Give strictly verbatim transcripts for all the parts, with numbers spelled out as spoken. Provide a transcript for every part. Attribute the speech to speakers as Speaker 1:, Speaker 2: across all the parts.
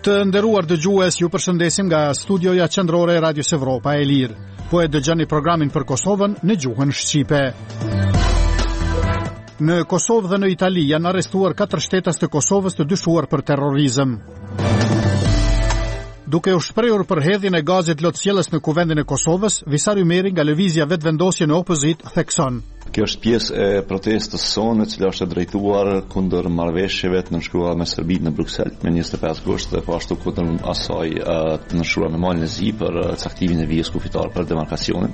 Speaker 1: Të nderuar dëgjues, ju përshëndesim nga studioja qendrore e Radios Evropa e Lirë. Po e dëgjoni programin për Kosovën në gjuhën shqipe. Në Kosovë dhe në Itali janë arrestuar katër shtetas të Kosovës të dyshuar për terrorizëm. Duke u shprehur për hedhjen e gazit lotësjellës në kuvendin e Kosovës, Visar Ymeri nga lëvizja vetëvendosje në opozit thekson.
Speaker 2: Kjo është pjesë e protestës sonë, e cila është drejtuar kundër marrëveshjeve të nënshkruara me Serbinë në Bruksel me njëzet e pesë gusht dhe po ashtu kundër asaj të nënshkruar me Malin e Zi për caktimin e vijës kufitar për demarkacionin.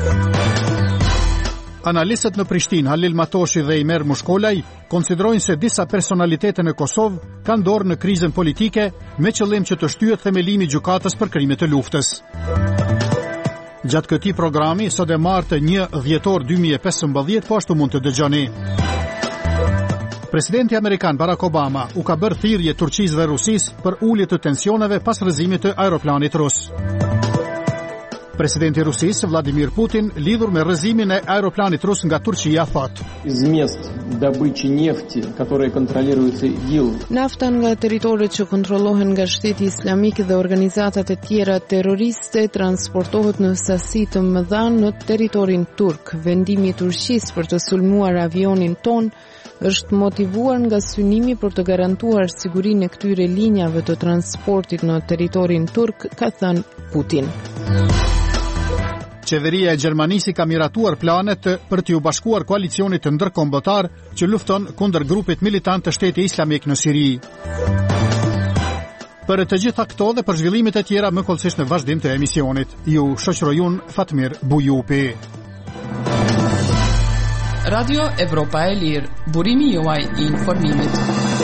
Speaker 1: Analistët në Prishtinë, Halil Matoshi dhe Imer Mushkolaj, konsiderojnë se disa personalitete në Kosovë kanë dorë në krizën politike me qëllim që të shtyhet themelimi i gjykatës për krimet e luftës. Gjatë këtij programi, sot e martë një dhjetor dy mijë e pesëmbëdhjetë, po ashtu mund të dëgjoni. Presidenti amerikan Barack Obama u ka bërë thirrje Turqisë dhe Rusisë për ulje të tensioneve pas rrëzimit të aeroplanit rus. Presidenti i Rusisë Vladimir Putin, lidhur me rrëzimin e aeroplanit rus nga Turqia, thotë:
Speaker 3: Из мест добычи нефти, которые контролируются ИГИЛ.
Speaker 4: Nafta nga territoret që kontrollohen nga Shteti Islamik dhe organizatat e tjera terroriste transportohet në sasi të mëdha në territorin turk. Vendimi i Turqisë për të sulmuar avionin ton është motivuar nga synimi për të garantuar sigurinë e këtyre linjave të transportit në territorin turk, ka thënë Putin.
Speaker 1: Qeveria e Gjermanisë ka miratuar planet për t'u bashkuar koalicionit të ndërkombëtar që lufton kundër grupit militant të Shteti Islamik në Siri. Për të gjitha këto dhe për zhvillimet e tjera më kollësisht në vazhdim të emisionit, ju shoqëroj unë Fatmir Bujupi.
Speaker 5: Radio Evropa e Lirë, burimi juaj i informimit.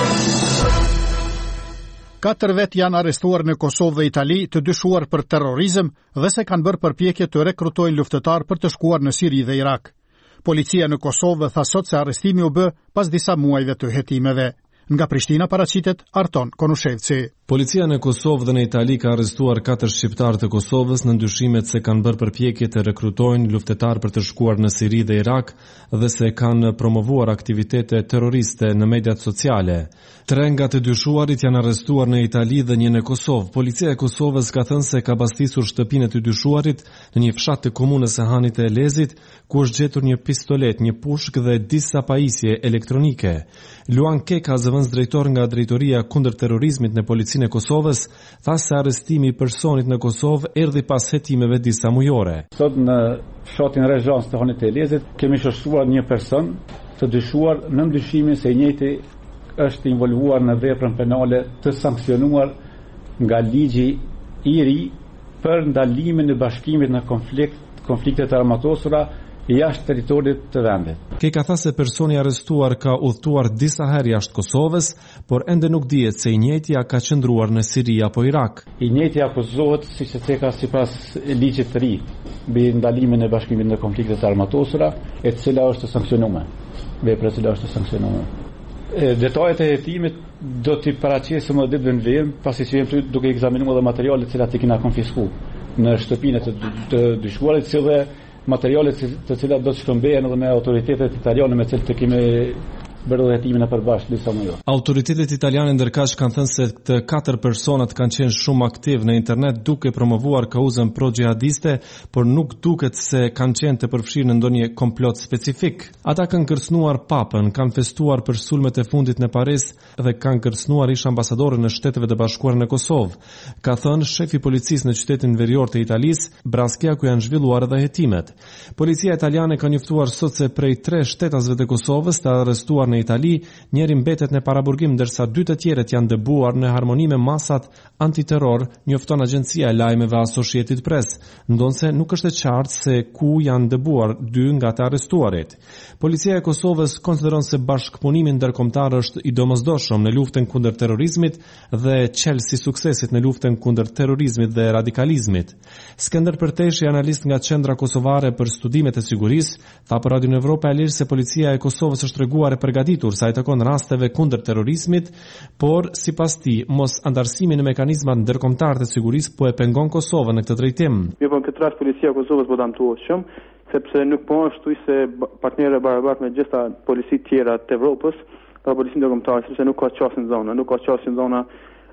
Speaker 1: Katër vet janë arrestuar në Kosovë dhe Itali të dyshuar për terrorizëm dhe se kanë bërë përpjekje të rekrutojnë luftëtar për të shkuar në Siri dhe Irak. Policia në Kosovë tha sot se arrestimi u bë pas disa muajve të hetimeve. Nga Prishtina paraqitet Arton Konushevci.
Speaker 6: Policia në Kosovë dhe në Itali ka arrestuar katër shqiptar të Kosovës në ndyshimet se kanë bërë përpjekje të rekrutojnë luftëtar për të shkuar në Siri dhe Irak dhe se kanë promovuar aktivitete terroriste në mediat sociale. Tre nga të dyshuarit janë arrestuar në Itali dhe një në Kosovë. Policia e Kosovës ka thënë se ka pastisur shtëpinë e të dyshuarit në një fshat të komunës së Hanit të Elezit, ku është gjetur një pistolet, një pushk dhe disa pajisje elektronike. Luan Keka, zëvendës drejtor nga Drejtoria kundër terrorizmit në Policinë e Kosovës, tha se arrestimi i personit në Kosovë erdhi pas hetimeve disa mujore.
Speaker 7: Sot në fshatin Rezhans të Hanit të Elezit kemi shoqëruar një person të dyshuar në ndyshimin se i njëjti është involvuar në veprën penale të sankcionuar nga ligji i ri për ndalimin e bashkimit në konflikt, konfliktet armatosura jashtë territorit të vendit.
Speaker 6: Keka tha se personi arrestuar ka udhëtuar disa herë jashtë Kosovës, por ende nuk dihet se i njëjti ka qëndruar në Siri apo Irak.
Speaker 7: I njëjti akuzohet siç e theka sipas ligjit të ri mbi ndalimin e bashkimit në konfliktet armatosura, e cila është sankcionuar. Vepra e cila është sankcionuar. Detajet e hetimit do t'i paraqesim më ditën e vim, pasi që jemi duke ekzaminuar edhe materialet që i kena konfiskuar në shtëpinë të, të dyshuarit, si dhe materialet të cilat do të shkëmbehen edhe me autoritetet italiane me cilët të kemi bërë hetimin e përbashkët disa më jo.
Speaker 6: Autoritetet italiane ndërkaq kanë thënë se të katër personat kanë qenë shumë aktiv në internet duke promovuar kauzën pro-xhihadiste, por nuk duket se kanë qenë të përfshirë në ndonjë komplot specifik. Ata kanë kërcënuar papën, kanë festuar për sulmet e fundit në Paris dhe kanë kërcënuar ish ambasadorën në Shteteve të Bashkuara në Kosovë, ka thënë shefi i policisë në qytetin verior të Italisë, Braskia, ku janë zhvilluar edhe hetimet. Policia italiane ka njoftuar sot se prej tre shtetasve të Kosovës të arrestuar në Itali, njëri mbetet në paraburgim ndërsa dy të tjerët janë dëbuar në harmoni me masat antiterror, njofton agjencia e lajmeve Associated Press, ndonse nuk është e qartë se ku janë dëbuar dy nga të arrestuarit. Policia e Kosovës konsideron se bashkëpunimi ndërkombëtar është i domosdoshëm në luftën kundër terrorizmit dhe çelësi suksesit në luftën kundër terrorizmit dhe radikalizmit. Skënder Përteshi, analist nga Qendra Kosovare për Studimet e Sigurisë, tha për Radio Evropa e Lirë se policia e Kosovës është treguar e përgatitur sa i takon rasteve kundër terrorizmit, por sipas tij mos antarësimi në mekanizmat ndërkombëtar të sigurisë po e pengon Kosovën në këtë drejtim.
Speaker 8: Jo, po në këtë rast policia e Kosovës po damtuohet shumë, sepse nuk po është se partnerë barabartë me gjitha policitë tjera të Evropës, pa policinë ndërkombëtare, sepse nuk ka qasje në zonë, nuk ka qasje në zona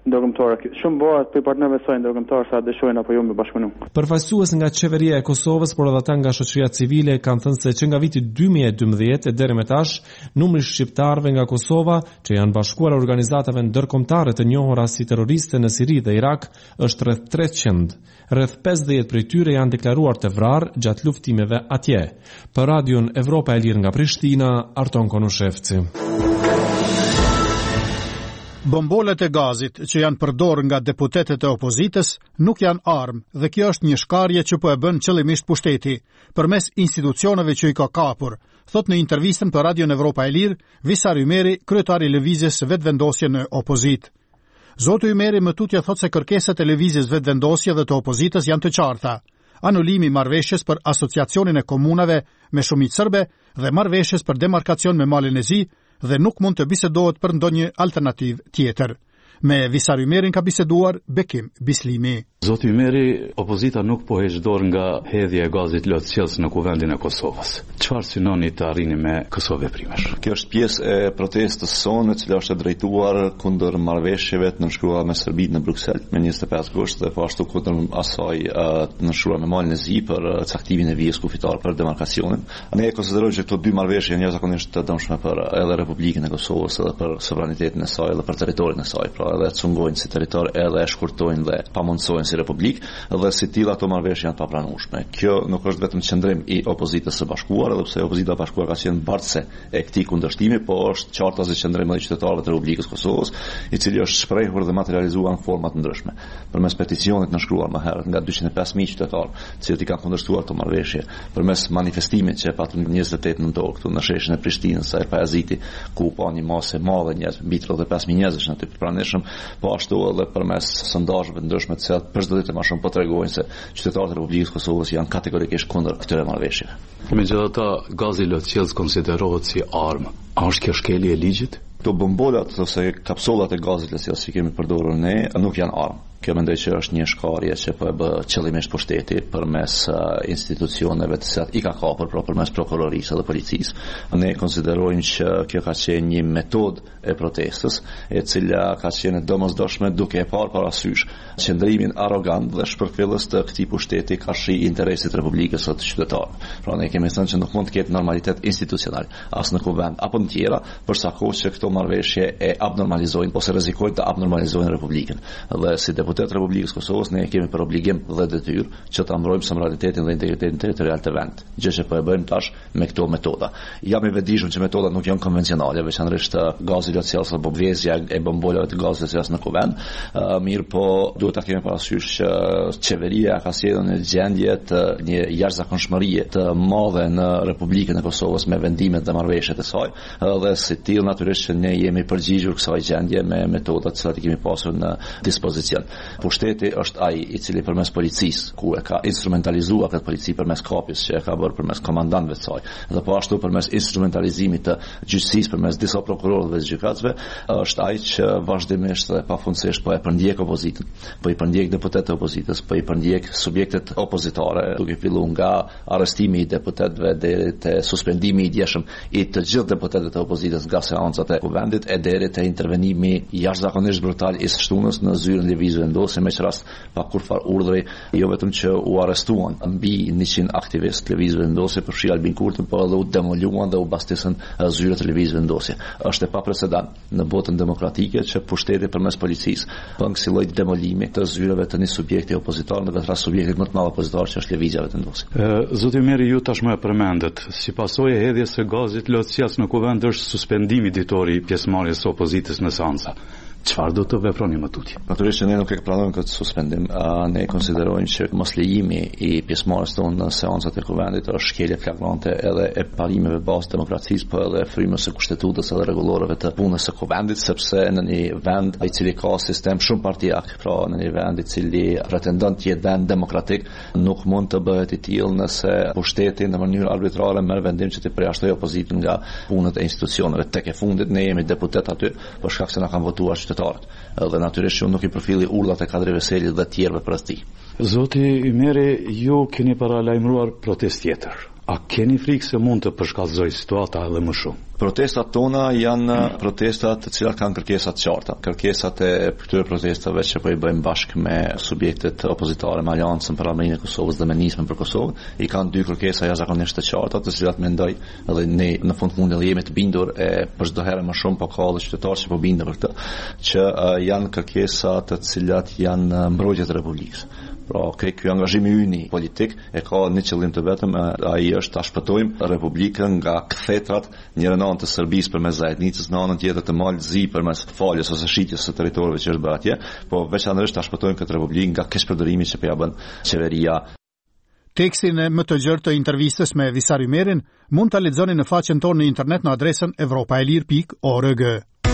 Speaker 8: ndërkombëtare. Shumë bëhet për partnerëve të saj ndërkombëtar sa dëshojnë apo jo me bashkëpunim.
Speaker 6: Përfaqësues nga qeveria e Kosovës, por edhe ata nga shoqëria civile kanë thënë se që nga viti dy mijë e dymbëdhjetë deri më tash, numri shqiptarëve nga Kosova që janë bashkuar organizatave ndërkombëtare të njohura si terroriste në Siri dhe Irak është rreth treqind. Rreth pesëdhjetë prej tyre janë deklaruar të vrarë gjatë luftimeve atje. Për Radion Evropa e Lirë nga Prishtina, Arton Konushevci.
Speaker 1: Bombolet e gazit që janë përdorur nga deputetët e opozitës nuk janë armë dhe kjo është një shkarje që po e bën qëllimisht pushteti përmes institucioneve që i ka kapur, thot në intervistën për Radion Evropa e Lirë Visar Ymeri, kryetari i lëvizjes Vetëvendosje në Opozitë. Zoti Ymeri më tutje thot se kërkesat e lëvizjes Vetëvendosje dhe të opozitës janë të qarta. Anulimi marrëveshjes për asociacionin e komunave me shumicë serbe dhe marrëveshjes për demarkacion me Malin e Zi dhe nuk mund të bisedohet për ndonjë alternativë tjetër. Me Visar Ymerin ka biseduar Bekim Bislimi.
Speaker 9: Zoti Ymeri, opozita nuk po heq dorë nga hedhja e gazit lotësjellës në kuvendin e Kosovës. Çfarë synoni të arrini me këso veprimesh?
Speaker 2: Kjo është pjesë e protestës sonë, e cila është drejtuar kundër marrëveshjeve të nënshkruara me Serbinë në Bruksel me njëzet e pesë gusht dhe po ashtu kundër asaj të nënshkruar me Malin e Zi për caktimin e vijës kufitare për demarkacionin. Ne e konsiderojmë që këto dy marrëveshje janë jashtëzakonisht të dëmshme për edhe Republikën e Kosovës, edhe për sovranitetin e saj, edhe për territorin e saj, pra edhe cungojnë si territor, edhe e shkurtojnë dhe pamundsojnë si republik, dhe si tilla ato marrëveshje janë papranueshme. Kjo nuk është vetëm qendrim i opozitës së bashkuar, edhe pse opozita e bashkuar ka qenë bartëse e këtij kundërshtimi, po është qartë as qendrim i qytetarëve të Republikës së Kosovës, i cili është shprehur dhe materializuar në forma të ndryshme. Përmes peticionit nënshkruar më herët nga dyqind e pesë mijë qytetarë, të cilët i kanë kundërshtuar këto marrëveshje, përmes manifestimit që e patëm njëzet e tetë nëntor këtu në sheshin e Prishtinës, sa e Pajaziti, ku pa një masë e madhe njerëz, mbi tridhjetë e pesë mijë njerëz në aty pranishëm, po ashtu edhe përmes sondazheve të ndryshme të cilat për çdo ditë më shumë po tregojnë se qytetarët e Republikës së Kosovës janë kategorikisht kundër këtyre marrëveshjeve.
Speaker 9: Megjithatë, gazi lotësjellës konsiderohet si armë. A është kjo shkelje e ligjit?
Speaker 2: Këto bombolat ose kapsullat e gazit lotësjellës që kemi përdorur ne nuk janë armë. Kjo mendoj që është një shkarje që po e bë qëllimisht pushteti përmes uh, institucioneve të cilat i ka kapur, pra përmes prokurorisë dhe policisë. Ne konsiderojmë që kjo ka qenë një metodë e protestës, e cila ka qenë domosdoshme duke e parë parasysh qëndrimin arrogant dhe shpërfillës të këtij pushteti ka shi interesit të Republikës së të qytetarëve. Pra ne kemi thënë që nuk mund të ketë normalitet institucional as në kuvend apo në tjera, përsa kohë që këto marrëveshje e abnormalizojnë ose rrezikojnë të abnormalizojnë Republikën. Dhe si deputet Republikës Kosovës ne kemi për obligim dhe detyrë që ta mbrojmë sovranitetin dhe integritetin territorial të vendit, gjë që po e bëjmë tash me këto metoda. Jam i vetëdijshëm që metodat nuk janë konvencionale, veçanërisht gazi lotësjellës apo vëzja e bombolave të gazit lotësjellës në kuvend, uh, mirë po duhet ta kemi parasysh që qeveria ka sjellur në gjendje të një jashtëzakonshmërie të madhe në Republikën e Kosovës me vendimet dhe marrëveshjet e saj, uh, dhe si tillë natyrisht që ne jemi përgjigjur kësaj gjendje me metodat që i kemi pasur në dispozicion. Pushteti është ai i cili përmes policisë, ku e ka instrumentalizuar këtë polici përmes kapjes që e ka bërë përmes komandantëve të saj, dhe po ashtu përmes instrumentalizimit të gjyqësisë përmes disa prokurorëve dhe gjykatësve, është ai që vazhdimisht dhe pafundësisht po e përndjek opozitën, po i përndjek deputetët e opozitës, po i përndjek subjektet opozitare, duke filluar nga arrestimi i deputetëve deri te suspendimi i djeshëm i të gjithë deputetëve të opozitës nga seancat e kuvendit e deri te intervenimi jashtëzakonisht brutal i së shtunës në zyrën lëvizjes vendosje, me që rast pa kur far urdhri, jo vetëm që u arrestuan mbi njëqind aktivistë lëvizjes vendosje për fshi Albin Kurtin, por edhe u demoluan dhe u bastisën zyrat e lëvizjes vendosje. Është e paprecedent në botën demokratike që pushteti përmes policisë bën kësaj lloj demolimi të zyrave të një subjekti opozitar, në vetë subjektit më të madh opozitar që është lëvizja vendosje.
Speaker 9: Zoti Ymeri, ju tashmë e përmendet, si pasojë e hedhjes së gazit lotësjellës në kuvend është suspendimi ditori i pjesëmarrjes së opozitës në seanca. Çfarë do të veproni më tutje?
Speaker 2: Natyrisht ne nuk e pranojmë këtë suspendim. Ne konsiderojmë që mos lejimi i pjesëmarrjes tonë në seancat e kuvendit është shkelje flagrante edhe e parimeve bazë demokracisë, po edhe frymës së kushtetutës edhe rregulloreve të punës së kuvendit, sepse në një vend i cili ka sistem shumë partijak, pra në një vend i cili pretendon të jetë vend demokratik, nuk mund të bëhet i tillë nëse pushteti në mënyrë arbitrare merr vendim që të përjashtojë opozitën nga punët e institucioneve. Tek e fundit ne jemi deputet aty për shkak se na kanë votuar qytetarët. Dhe natyrisht që nuk i përfilli urdhat e Kadri Veselit dhe të tjerëve përës tij.
Speaker 9: Zoti Ymeri, ju keni paralajmëruar protestë tjetër. A keni frikë se mund të përshkallëzoj situata edhe më shumë?
Speaker 2: Protestat tona janë protestat të cilat kanë kërkesat qarta. Kërkesat e këtyre protestave që po i bëjmë bashkë me subjektet opozitare, me Aleancën për Armërinë e Kosovës dhe me Nismën për Kosovë, i kanë dy kërkesa jashtëzakonisht të qarta, të cilat mendoj edhe ne në fund fundit jemi të bindur e për çdo herë më shumë po ka edhe qytetarë që po binden për këtë, që uh, janë kërkesa të cilat janë mbrojtja e Republikës. Pra, okay, ky angazhim i yni politik e ka një qëllim të vetëm, ai është ta shpëtojmë Republikën nga kthetrat njëra në anë të Serbisë përmes Zajednicës, në anën tjetër të Malzi përmes faljes ose shitjes së territorëve që është bërë atje, po veçanërisht ta shpëtojmë këtë Republikë nga keqpërdorimi që po ja bën qeveria.
Speaker 1: Tekstin e më të gjerë të intervistës me Visar Ymerin mund ta lexoni në faqen tonë në internet në adresën evropaelir pikë org.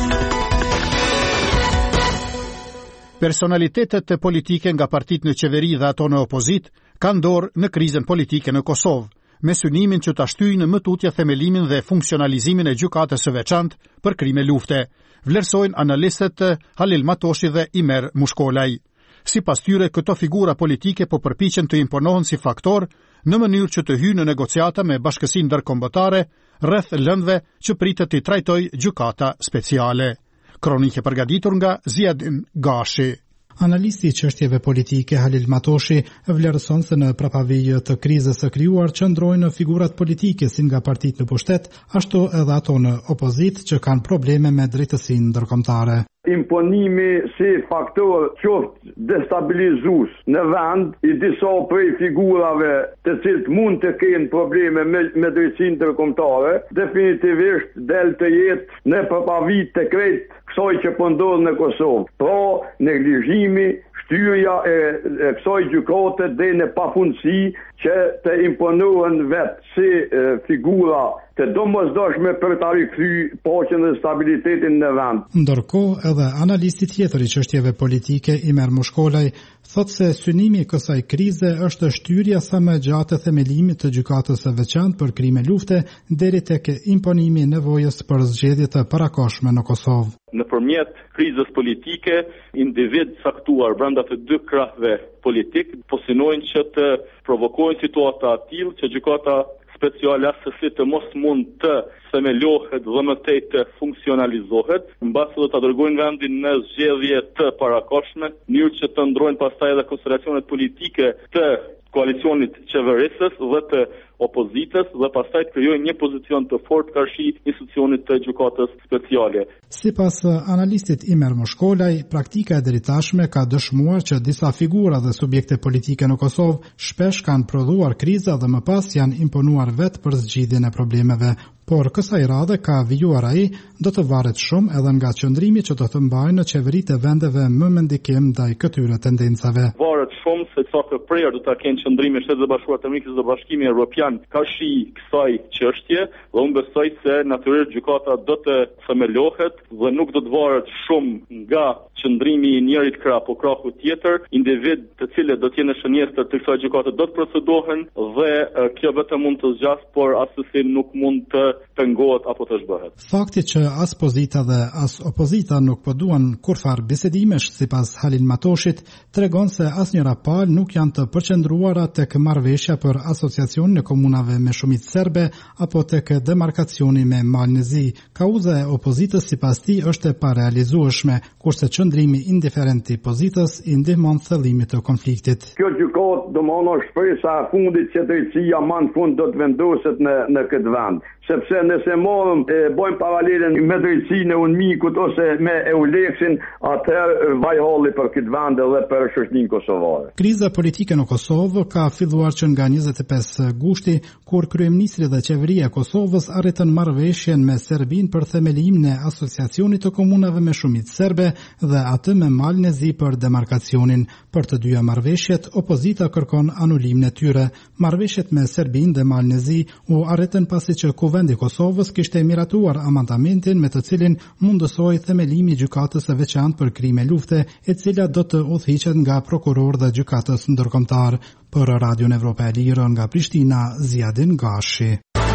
Speaker 1: Personalitetet e politike nga partitë në qeveri dhe ato në opozit kanë dorë në krizën politike në Kosovë, me synimin që ta shtyjnë më tutje themelimin dhe funksionalizimin e gjykatës së veçantë për krime lufte, vlerësojnë analistët Halil Matoshi dhe Imer Mushkolaj. Sipas tyre, këto figura politike po përpiqen të imponohen si faktor në mënyrë që të hyjnë në negociata me bashkësinë ndërkombëtare rreth lëndëve që pritet të trajtojë gjykata speciale. Kronike përgatitur nga Ziadin Gashi.
Speaker 10: Analisti i çështjeve politike Halil Matoshi vlerëson se në prapavijë të krizës së krijuar qëndrojnë figurat politike si nga partitë në pushtet, ashtu edhe ato në opozit që kanë probleme me drejtësinë ndërkombëtare.
Speaker 11: Imponimi si faktor qoftë destabilizues në vend i disa prej figurave të cilët mund të kenë probleme me, me drejtësinë ndërkombëtare, definitivisht del të jetë në përpavi të krejt kësaj që po ndodh në Kosovë. Pra, neglizhimi, shtyrja e, e kësaj gjykate dhe në pafundësi që të imponohen vetë si e, figura të domosdoshme për ta rikthy paqen dhe stabilitetin në vend.
Speaker 10: Ndërkohë, edhe analisti tjetër i çështjeve politike Imer Mushkolaj thotë se synimi i kësaj krize është shtyrja sa më gjatë e themelimit të gjykatës së veçantë për krime lufte deri tek imponimi i nevojës për zgjedhje të parakohshme në Kosovë.
Speaker 12: Nëpërmjet krizës politike, individ caktuar brenda të dy krahëve politik po synojnë që të provokojnë situata të tillë që gjykata speciale asesi të mos mund të themelohet dhe më tej të funksionalizohet, mbasi do ta dërgojnë vendin në zgjedhje të parakohshme, në mënyrë që të ndrojnë pastaj edhe konsideracionet politike të koalicionit qeverisës dhe të opozitës dhe pastaj të krijojnë një pozicion të fortë karshi institucionit të gjykatës speciale.
Speaker 10: Sipas analistit Imer Mushkolaj, praktika e deri tashme ka dëshmuar që disa figura dhe subjekte politike në Kosovë shpesh kanë prodhuar kriza dhe më pas janë imponuar vetë për zgjidhjen e problemeve. Por kësaj radhe ka vijuar ai do të varet shumë edhe nga qëndrimi që do të mbajnë në qeveritë e vendeve më me ndikim ndaj këtyre tendencave.
Speaker 12: Varet shumë se sa të prerë do ta kenë qëndrimi Shtetet e Bashkuara të Amerikës dhe Bashkimi Evropian karshi kësaj çështje, dhe unë besoj se natyrisht gjykata do të themelohet dhe nuk do të varet shumë nga qëndrimi i njërit krah apo krahu tjetër, individ të cilët do të jenë shënjestër të kësaj gjykate do të procedohen dhe uh, kjo vetëm mund të zgjas, por asesi nuk mund të pengohet apo të zhbëhet.
Speaker 10: Fakti që as pozita dhe as opozita nuk po duan kurfar bisedimesh sipas Halil Matoshit tregon se asnjëra palë nuk janë të përqendruara tek marrëveshja për asociacionin e komunave me shumicë serbe apo tek demarkacioni me Malnezi. Kauza e opozitës sipas tij është e parealizueshme, kurse qëndrimi indiferent i pozitës i ndihmon thellimit të konfliktit.
Speaker 11: Kjo gjykatë domosdoshmë shpresa e fundit që drejtësia më në fund do të vendoset në në këtë vend. Sepse nëse morëm e bojmë paralelen me drejtësinë e UNMIK-ut ose me EULEX-in, atëherë vaj halli për këtë vend dhe për shoqërinë kosovare.
Speaker 10: Kriza politike në Kosovë ka filluar që nga njëzet e pesë gushti, kur kryeministri dhe qeveria e Kosovës arritën marrëveshjen me Serbinë për themelimin e asociacionit të komunave me shumicë serbe dhe atë me Malnezi për demarkacionin. Për të dyja marrëveshjet, opozita kërkon anulimin e tyre. Marrëveshjet me Serbinë dhe Malnezi u arritën pasi që Kuvendi i Kosovës kishte miratuar amandamentin me të cilin mundësoi themelimi i gjykatës së veçantë për krime lufte, e cila do të udhëhiqet nga prokuror dhe gjykatës ndërkombëtar. Për Radio Evropa e Lirë nga Prishtina, Ziadin Gashi.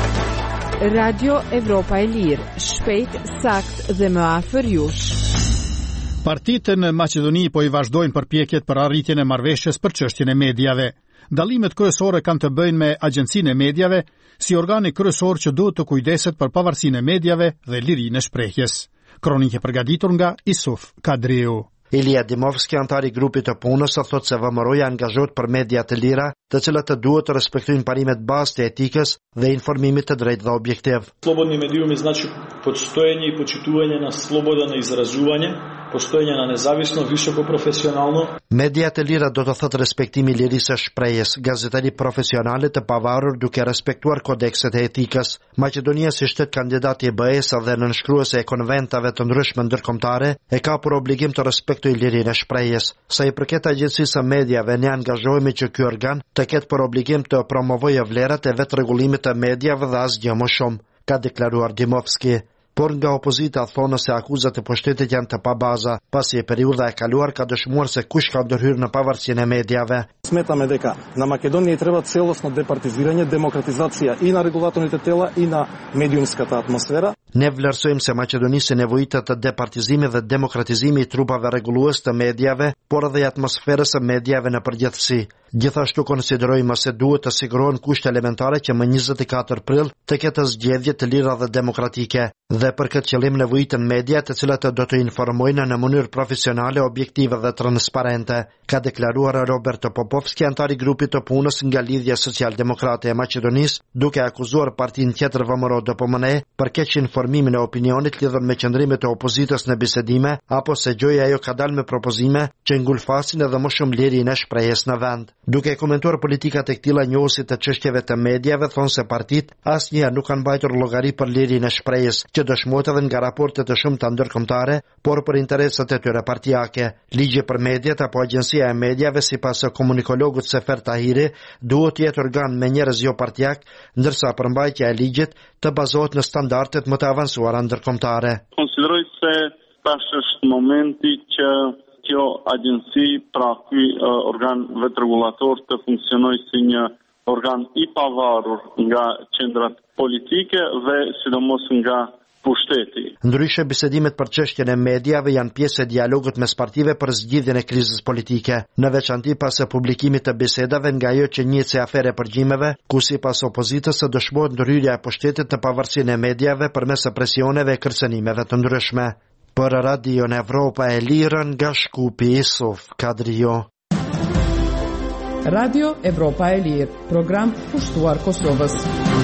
Speaker 4: Radio Evropa e Lirë, shpejt, sakt dhe më afër jush.
Speaker 1: Partitë në Maqedoni po i vazhdojnë përpjekjet për arritjen e marrëveshjes për çështjen e mediave. Dallimet kryesore kanë të bëjnë me Agjencinë e Mediave, si organi kryesor që duhet të kujdeset për pavarësinë e mediave dhe lirinë e shprehjes. Kronikë përgatitur nga Isuf Kadriu.
Speaker 13: Ilia Dimovski, antari i grupit të punës, thotë se V M R-ja angazohet për media të lira, të cilat të duhet të respektojnë parimet bazë të etikës dhe informimit të drejtë dhe objektiv.
Speaker 14: Slobodni medijumi znači postojenje i počituvanje na slobodan izražavanje, postojenje na nezavisno, visoko profesionalno.
Speaker 13: Media të lira do të thotë respektimi i lirisë së shprehjes, gazetari profesionale të pavarur duke respektuar kodekset e etikës. Maqedonia si shtet kandidat i B E-s dhe nënshkruese e konventave të ndryshme ndërkombëtare e ka për obligim të respektojë lirinë e shprehjes. Sa i përket Agjencisë së Mediave, ne angazhohemi që ky organ të ketë për obligim të promovojë vlerat e vetë rregullimit të mediave dhe asgjë më shumë, ka deklaruar Dimovski. Por nga opozita thonë se akuzat e pushtetit janë të pabaza, pasi e periudha e kaluar ka dëshmuar se kush ka ndërhyrë në pavarësinë e mediave.
Speaker 15: Smetame дека на Македонија треба целосно департизирање, демократизација и на регулаторните тела и на медиумската атмосфера.
Speaker 13: Ne vlerësojmë se Maqedonisë nevojitet të departizimit dhe demokratizimit i trupave rregullues të mediave, por edhe i atmosferës së mediave në përgjithësi. Gjithashtu konsiderojmë se duhet të sigurohen kushte elementare që më njëzet e katër prill të ketë zgjedhje të lira dhe demokratike, dhe për këtë qëllim nevojiten media të cilat do të informojnë në mënyrë profesionale, objektive dhe transparente, ka deklaruar Roberto Popovski, antari i grupit të punës nga Lidhja Social-Demokrate e Maqedonisë, duke akuzuar partinë tjetër V M R D P M N E për keq informimin e opinionit lidhur me qëndrimet e opozitës në bisedime, apo se gjoja ajo ka dalë me propozime që ngulfasin edhe më shumë lirinë e shprehjes në vend. Duke komentuar politikat e këtilla njohësit të çështjeve të mediave, thonë se partitë asnjëherë nuk kanë mbajtur llogari për lirinë e shprehjes, që dëshmohet edhe nga raportet të shumta ndërkombëtare, por për interesat e tyre partijake. Ligji për mediat apo Agjencia e Mediave, sipas komunikologut Sefer Tahiri, duhet të jetë organ me njerëz jo partijak, ndërsa përmbajtja e ligjit të bazohet në standardet më të avancuara ndërkombëtare.
Speaker 12: Konsideroj se tash është momenti që kjo agjenci, pra ky uh, organ vetërregullator të funksionojë si një organ i pavarur nga qendrat politike dhe sidomos nga pushteti.
Speaker 13: Ndryshe, bisedimet për çështjen e mediave janë pjesë e dialogut mes partive për zgjidhjen e krizës politike, në veçanti pas publikimit të bisedave nga ajo që njihet si afere përgjimeve, ku sipas opozitës dëshmohet ndërhyrja e pushtetit në pavarësinë e mediave përmes presioneve e kërcënimeve të ndryshme. Për Radio në Evropa e Lirën nga Shkupi, Isuf Kadrio.
Speaker 5: Radio Evropa e Lirë, program pushtuar Kosovës.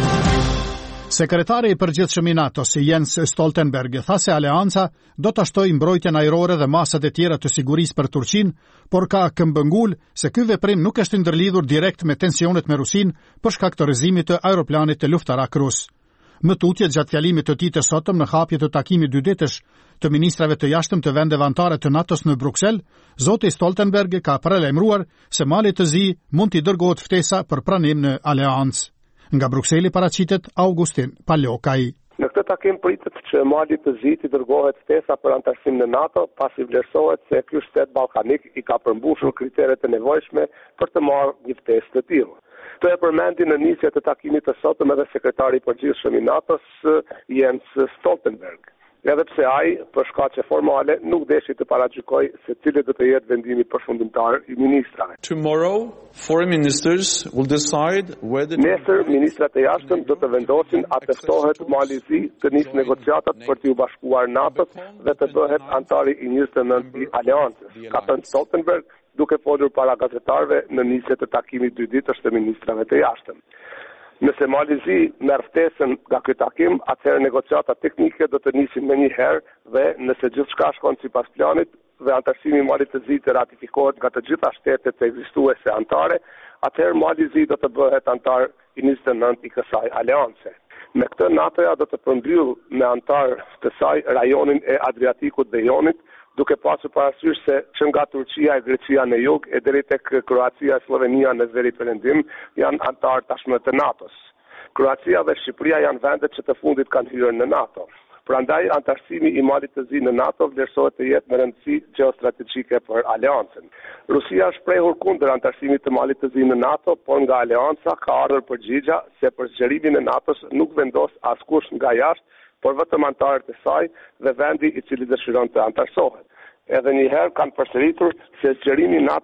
Speaker 1: Sekretari i përgjithshëm i NATO, si Jens Stoltenberg, tha se aleanca do të shtojë mbrojtjen ajrore dhe masat e tjera të sigurisë për Turqinë, por ka këmbëngul se ky veprim nuk është ndërlidhur direkt me tensionet me Rusinë për shkak të rrëzimit të aeroplanit të luftarak rus. Më tutje gjatë fjalimit të tij të sotëm në hapje të takimit dy ditësh të ministrave të jashtëm të vendeve anëtare të NATO-s në Bruksel, zoti Stoltenberg ka paralajmëruar se Mali të Zi mund t'i dërgohet ftesa për pranim në aleancë. Nga Brukseli paraqitet Augustin Palokaj.
Speaker 16: Në këtë takim pritet që Mali të Zi t'i dërgohet ftesa për anëtarësim në NATO, pasi vlerësohet se ky shtet ballkanik i ka përmbushur kriteret e nevojshme për të marrë një ftesë të tillë. Të e përmendi në nisje të takimit të sotëm edhe sekretari i përgjithshëm i NATO-s Jens Stoltenberg. Edhe pse ai, për shkaqe formale, nuk deshi të paragjykojë se cili do të jetë vendimi përfundimtar i ministrave.
Speaker 17: Tomorrow, foreign ministers will decide whether
Speaker 16: Nesër, ministrat e jashtëm do të vendosin a të ftohet Mali Zi të nisë negociatat për t'u bashkuar NATO-s dhe të bëhet antari i njëzet e nëntë i aleancës. Ka thënë Stoltenberg, duke folur para gazetarëve në nisje të takimit dy ditësh të ministrave të jashtëm. Nëse Mali Zi merr ftesën nga ky takim, atëherë negociatat teknike do të nisin më një herë dhe nëse gjithçka shkon sipas planit dhe antarësimi i Malit të Zi të ratifikohet nga të gjitha shtetet ekzistuese anëtare, atëherë Mali Zi do të bëhet antar i njëzet e nëntë i kësaj aleance. Me këtë NATO-ja do të përmbyll me antar të saj rajonin e Adriatikut dhe Jonit, duke pasur parasysh se që nga Turqia e Greqia në jug e deri tek Kroacia e Slovenia në veri perëndim janë antar tashmë të NATO-s. Kroacia dhe Shqipëria janë vendet që të fundit kanë hyrë në NATO. Prandaj antarësimi i Malit të Zi në NATO vlerësohet të jetë me rëndësi gjeostrategjike për aleancën. Rusia është shprehur kundër antarësimit të Malit të Zi në NATO, por nga aleanca ka ardhur përgjigja se për zgjerimin e NATO-s nuk vendos askush nga jashtë, por vetëm antarët e saj dhe vendi i cili dëshiron të antarësohet. Edhe një herë kanë përsëritur se zgjerimi i NATO-s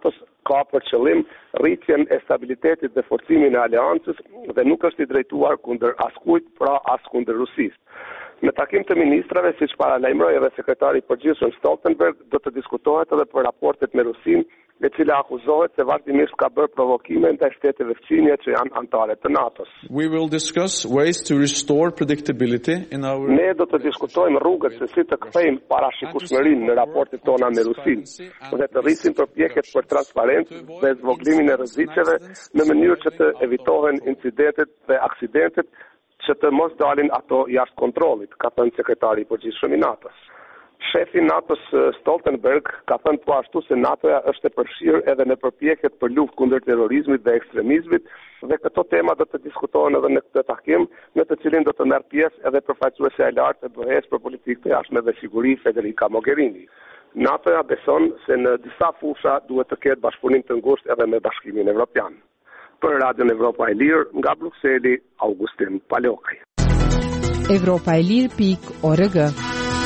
Speaker 16: ka për qëllim rritjen e stabilitetit dhe forcimin e aleancës dhe nuk është i drejtuar kundër askujt, pra as kundër Rusisë. Në takim të ministrave, siç paralajmëroi edhe sekretari i përgjithshëm Stoltenberg, do të diskutohet edhe për raportet me Rusinë, e cila akuzohet se vazhdimisht ka bërë provokime ndaj shteteve fqinje që janë anëtare të NATO-s.
Speaker 17: We will discuss ways to restore predictability in our
Speaker 16: Ne do të diskutojmë rrugët se si të kthejmë parashikueshmërinë në raportet tona me Rusinë dhe të rrisim përpjekjet për transparencë dhe zvoglimin e rreziqeve në mënyrë që të evitohen incidentet dhe aksidentet që të mos dalin ato jashtë kontrollit, ka thënë sekretari i përgjithshëm i NATO-s. Shefi i NATO-s Stoltenberg ka thënë po ashtu se NATO-ja është e përfshirë edhe në përpjekjet për luftë kundër terrorizmit dhe ekstremizmit dhe këto tema do të diskutohen edhe në këtë takim, në të cilin do të merr pjesë edhe përfaqësuesja e lartë e B E S për politikë të jashtme dhe siguri Federica Mogherini. NATO-ja beson se në disa fusha duhet të ketë bashkëpunim të ngushtë edhe me Bashkimin Evropian. Për Radion Evropa e Lirë, nga Brukseli, Augustin Paloki.
Speaker 4: Evropa e Lirë pikë O R G.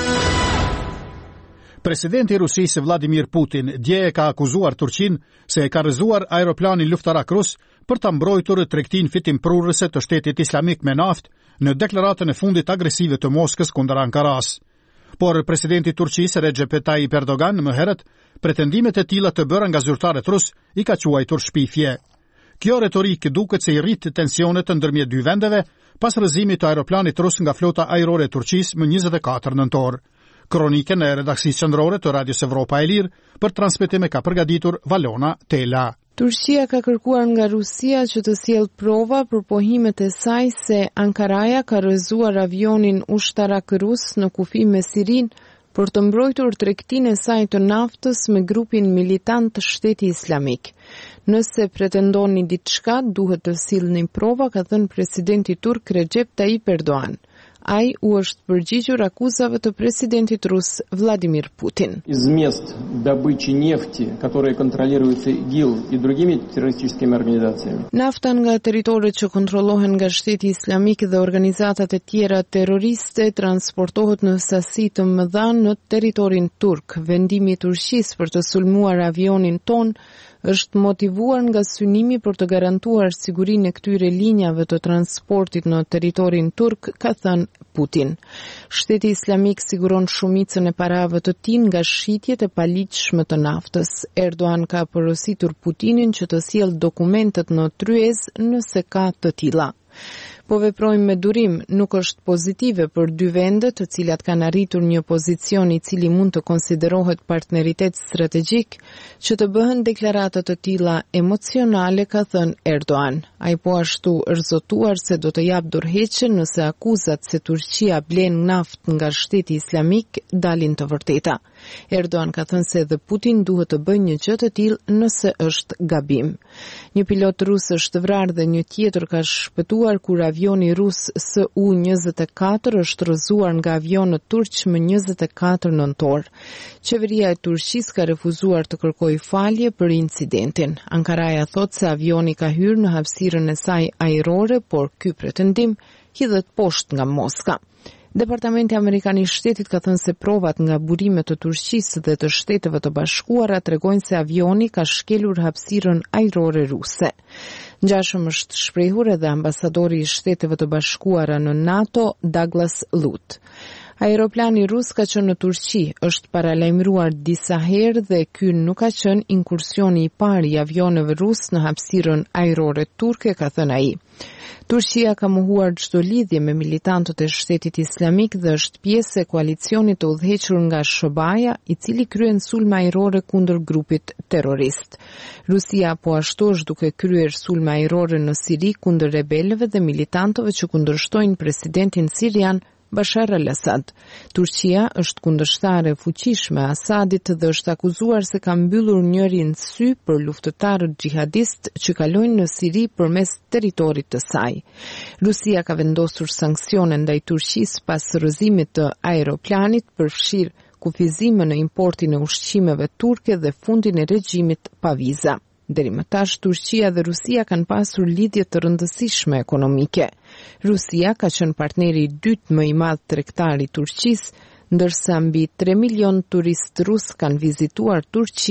Speaker 1: Presidenti i Rusisë Vladimir Putin dje e ka akuzuar Turqinë se e ka rrëzuar aeroplanin luftarak rus për ta mbrojtur tregtinë fitimprurëse të Shtetit Islamik me naftë në deklaratën e fundit agresive të Moskës kundër Ankaras. Por presidenti i Turqisë Recep Tayyip Erdogan më herët pretendimet e tilla të bëra nga zyrtarët rus i ka quajtur shpifje. Kjo retorikë duket se i rrit tensionet ndërmjet dy vendeve pas rrëzimit të aeroplanit rus nga flota ajrore e Turqisë më njëzet e katër nëntor. Kronikën e redaksisë qendrore të Radios Evropa e Lirë për transmetim e ka përgatitur Valona Tela.
Speaker 4: Turqia ka kërkuar nga Rusia që të sjellë prova për pohimet e saj se Ankaraja ka rrëzuar avionin ushtarak rus në kufi me Sirin për të mbrojtur tregtinë e saj të naftës me grupin militant të Shteti Islamik. Nëse pretendoni diçka, duhet të sillni prova, ka thënë presidenti turk Recep Tayyip Erdogan. Ai u është përgjigjur akuzave të presidentit rus Vladimir Putin.
Speaker 3: Из мест добычи нефти, которые контролируются ИГИЛ и другими террористическими организациями.
Speaker 4: Nafta nga territoret që kontrollohen nga Shteti Islamik dhe organizatat e tjera terroriste transportohet në sasi të mëdha në territorin turk. Vendimi i Turqisë për të sulmuar avionin ton është motivuar nga synimi për të garantuar sigurinë e këtyre linjave të transportit në territorin turk, ka thënë Putin. Shteti Islamik siguron shumicën e parave të tij nga shitjet e paligjshme të naftës. Erdogan ka porositur Putinin që të sjellë dokumentet në tryezë nëse ka të tilla. Po veprojmë me durim, nuk është pozitive për dy vendet të cilat kanë arritur një pozicion i cili mund të konsiderohet partneritet strategjik, që të bëhen deklarata të tilla emocionale, ka thënë Erdogan. Ai po ashtu është zotuar se do të jap dorëheqje nëse akuzat se Turqia blen naftë nga Shteti Islamik dalin të vërteta. Erdogan ka thënë se edhe Putin duhet të bëjë një gjë të tillë nëse është gabim. Një pilot rus është vrarë dhe një tjetër ka shpëtuar kur avioni rus S U njëzet e katër është rrëzuar nga avionët turq më njëzet e katër nëntor. Qeveria e Turqisë ka refuzuar të kërkojë falje për incidentin. Ankaraja thotë se avioni ka hyrë në hapësirën e saj ajrore, por ky pretendim hidhet poshtë nga Moska. Departamenti Amerikan i Shtetit ka thënë se provat nga burimet të Turqisë dhe të Shteteve të Bashkuara tregojnë se avioni ka shkelur hapësirën ajrore ruse. Ngjashëm është shprehur edhe ambasadori i Shteteve të Bashkuara në NATO, Douglas Lutt. Aeroplani rus ka qenë në Turqi, është paralajmëruar disa herë dhe ky nuk ka qenë inkursioni i parë i avioneve rus në hapësirën ajrore turke, ka thënë ai. Turqia ka mohuar çdo lidhje me militantët e Shtetit Islamik dhe është pjesë e koalicionit të udhëhequr nga S B A-ja, i cili kryen sulme ajrore kundër grupit terrorist. Rusia po ashtu është duke kryer sulme ajrore në Siri kundër rebelëve dhe militantëve që kundërshtojnë presidentin sirian Bashar al-Assad. Turqia është kundërshtare fuqishme e Asadit dhe është akuzuar se ka mbyllur njërin sy për luftëtarët xhihadist që kalojnë në Siri përmes territorit të saj. Rusia ka vendosur sanksione ndaj Turqisë pas rrëzimit të aeroplanit, përfshir kufizime në importin e ushqimeve turke dhe fundin e regjimit pa viza. Deri më tash, Turqia dhe Rusia kanë pasur lidhje të rëndësishme ekonomike. Rusia ka qenë partneri i dytë më i madh tregtar i Turqisë, ndërsa mbi tre milion turistë rus kanë vizituar Turqinë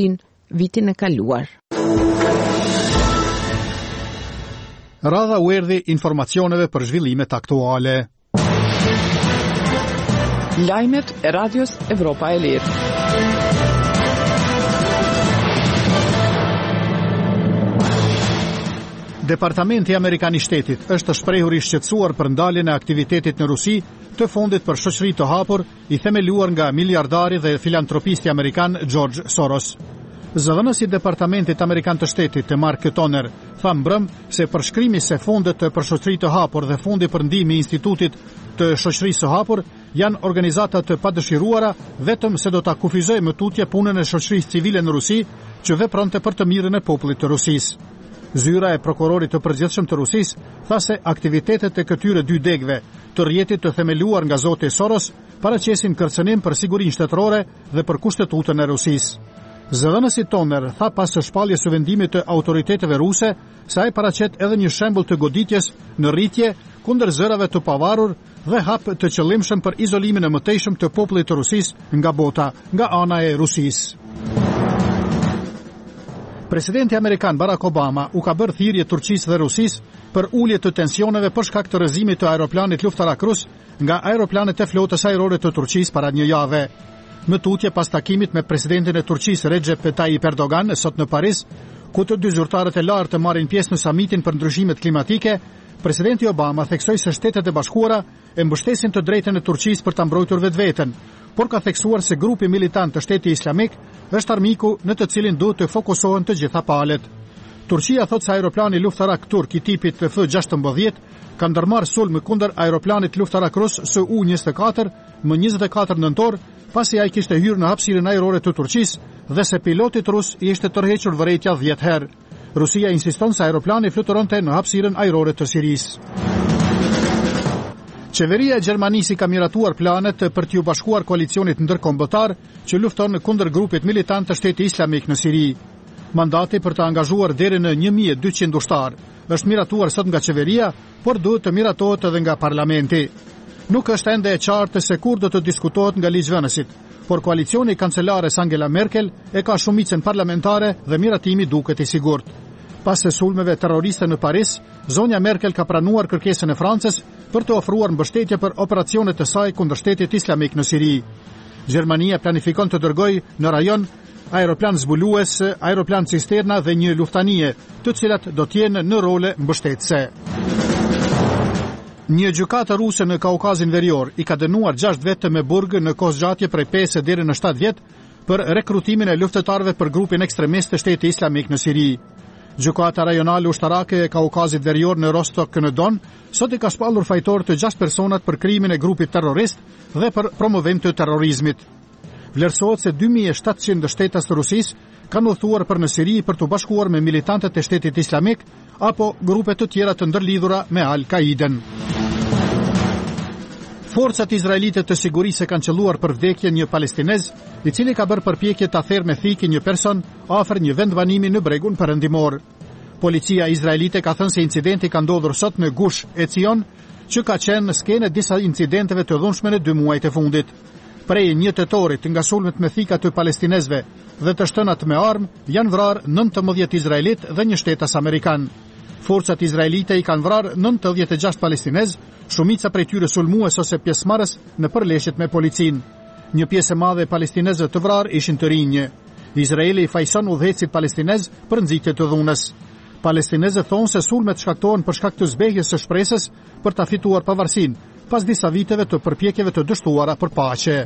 Speaker 4: vitin e kaluar.
Speaker 1: Radha u erdhi informacioneve për zhvillimet aktuale.
Speaker 5: Lajmet e Radios Evropa e Lirë.
Speaker 1: Departamenti Amerikan i Shtetit është shprehur i shqetësuar për ndaljen e aktivitetit në Rusi të fondit për shoqëri të hapur i themeluar nga miliardari dhe filantropisti amerikan George Soros. Zëdhënësi i Departamentit Amerikan të Shtetit, Mark Toner, tha mbrëm se përshkrimi se fondet për shoqëri të hapur dhe fondi për ndihmë i Institutit të Shoqërisë së Hapur janë organizata të padëshiruara vetëm se do ta kufizojë më tutje punën e shoqërisë civile në Rusi që vepronte për të mirën e popullit të Rusisë. Zyra e prokurorit të përgjithshëm të Rusisë tha se aktivitetet e këtyre dy degëve të rrjetit të themeluar nga zoti Soros paraqesin kërcënim për sigurinë shtetërore dhe për kushtetutën e Rusisë. Zëdhënësi Toner tha pas së shpalljes së vendimit të autoriteteve ruse se ai paraqet edhe një shembull të goditjes në rritje kundër zërave të pavarur dhe hap të qëllimshëm për izolimin e mëtejshëm të popullit të Rusisë nga bota, nga ana e Rusisë. Presidenti amerikan Barack Obama u ka bërë thirrje Turqisë dhe Rusisë për ulje të tensioneve për shkak të rrëzimit të aeroplanit luftarak rus nga aeroplanet e flotës ajrore të Turqisë para një jave. Më tutje pas takimit me presidentin e Turqisë Recep Tayyip Erdogan sot në Paris, ku të dy zyrtarët e lartë të marrin pjesë në samitin për ndryshimet klimatike, presidenti Obama theksoi se Shtetet e Bashkuara e mbështesin të drejtën e Turqisë për ta mbrojtur vetveten, por ka theksuar se grupi militant të Shtetit Islamik është armiku në të cilin duhet të fokusohen të gjitha palët. Turqia thot se aeroplani luftarak turk i tipit F gjashtëmbëdhjetë ka ndërmarrë sulm kundër aeroplanit luftarak rus S U njëzet e katër më njëzet e katër nëntor, pasi ai kishte hyrë në hapësirën ajrore të Turqisë dhe se pilotit rus i ishte tërhequr vërejtja dhjetë herë. Rusia insiston se aeroplani fluturonte në hapësirën ajrore të Sirisë. Qeveria e Gjermanisë ka miratuar planet për t'u bashkuar koalicionit ndërkombëtar që lufton kundër grupit militant të Shtetit Islamik në Siri. Mandati për të angazhuar deri në një mijë e dyqind ushtar është miratuar sot nga qeveria, por duhet të miratohet edhe nga parlamenti. Nuk është ende e qartë se kur do të diskutohet nga ligjvënësit, por koalicioni i kancelares Angela Merkel e ka shumicën parlamentare dhe miratimi duket i sigurt. Pas së sulmeve terroriste në Paris, zonja Merkel ka pranuar kërkesën e Francës për të ofruar mbështetje për operacionet e saj kundër Shtetit Islamik në Siri. Gjermania planifikon të dërgojë në rajon aeroplan zbulues, aeroplan cisterna dhe një luftanie, të cilat do të jenë në role mbështetëse. Një gjykate ruse në Kaukazin Verior i ka dënuar gjashtë vete me burg në kohëzgjatje prej pesë deri në shtatë vjet për rekrutimin e luftëtarëve për grupin ekstremist të Shtetit Islamik në Siri. Gjykata rajonale ushtarake e Kaukazit Verior në Rostok në Don sot i ka shpallur fajtor të gjashtë personat për krimin e grupit terrorist dhe për promovim të terrorizmit. Vlerësohet se dy mijë e shtatëqind shtetas të Rusisë kanë udhëtuar për në Siri për të bashkuar me militantët e Shtetit Islamik apo grupe të tjera të ndërlidhura me Al-Qaiden. Forcat izraelite të sigurisë kanë qelluar për vdekjen një palestinez, i cili ka bërë përpjekje ta therrë me thikë një person afër një vendbanimi në bregun perëndimor. Policia izraelite ka thënë se incidenti ka ndodhur sot në Gush Etzion, që ka qenë në skenë disa incidenteve të dhunshme në dy muajt e fundit. Prej një tetorit nga sulmet me thika të palestinezve dhe të shtënat me armë janë vrarë nëntëmbëdhjetë izraelit dhe një shtetas amerikan. Forcat izraelite i kanë vrarë nëntëdhjetë e gjashtë palestinez, shumica prej tyre sulmues ose pjesëmarrës në përleshjet me policin. Një pjesë e madhe e palestinezëve të vrarë ishin të rinj. Izraeli i fajson udhëhecit palestinez për nxitje të dhunës. Palestinezët thonë se sulmet shkaktohen për shkak të zbehjes së shpresës për ta fituar pavarësinë, pas disa viteve të përpjekjeve të dështuara për paqe.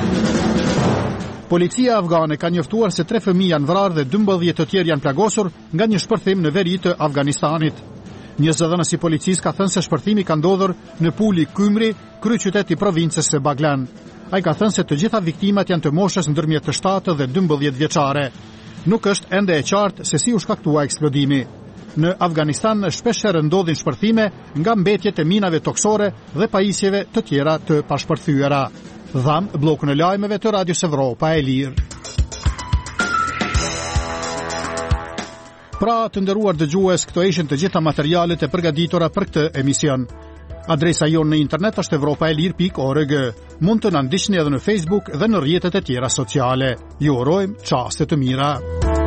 Speaker 1: Policia afgane ka njoftuar se tre fëmijë janë vrarë dhe dymbëdhjetë të tjerë janë plagosur nga një shpërthim në veri të Afganistanit. Një zëdhënës i policisë ka thënë se shpërthimi ka ndodhur në Puli Kymri, kryeqytet i provincës së Baglan. Ai ka thënë se të gjitha viktimat janë të moshës ndërmjet të shtatë dhe dymbëdhjetë vjeçare. Nuk është ende e qartë se si u shkaktua eksplodimi. Në Afganistan shpeshherë ndodhin shpërthime nga mbetjet e minave toksore dhe pajisjeve të tjera të pashpërthyera. Dham bllokun e lajmeve të Radios Evropa e Lirë. Pra, të nderuar dëgjues, këto ishin të gjitha materialet e përgatitura për këtë emision. Adresa jonë në internet është evropaelir pikë org. Mund të na ndiqni edhe në Facebook dhe në rrjetet e tjera sociale. Ju urojmë çaste të mira.